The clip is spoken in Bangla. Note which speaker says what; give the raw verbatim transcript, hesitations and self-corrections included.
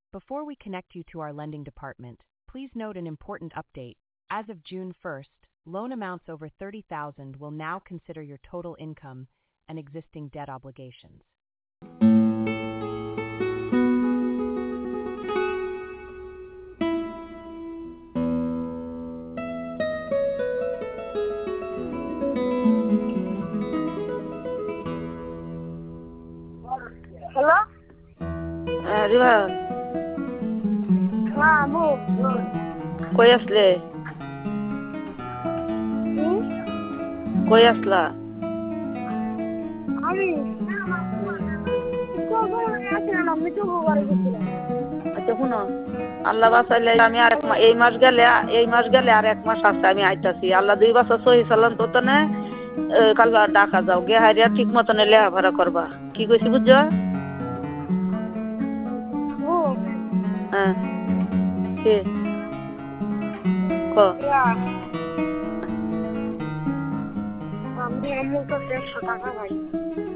Speaker 1: Before we connect you to our lending department, please note an important update. As of June first, loan amounts over thirty thousand will now consider your total income and existing debt obligations.
Speaker 2: Hello?
Speaker 3: হ্যাঁ রিভান
Speaker 2: হ্যাঁ বল বল।
Speaker 3: কই আসলে
Speaker 2: হুম?
Speaker 3: কই আসলা
Speaker 2: আমি কখন আসলাম আমি তো ঘরে গেছিলাম।
Speaker 3: আচ্ছা শুনো আল্লাহ বাঁচাইলে আমি আর এক মাস এই মাস গেলে এই মাস গেলে আর এক মাস আছে আমি আইতাছি আল্লাহ দুই বছর সহি চালান তো তনে কাল ডাকা যাও গে হারিয়া ঠিক মতনে লেখাপড়া করবা কি কইছি বুঝছো
Speaker 2: ও
Speaker 3: হ্যাঁ কি ক
Speaker 2: ইয়া আমি আমার কাছে একশো টাকা পাই।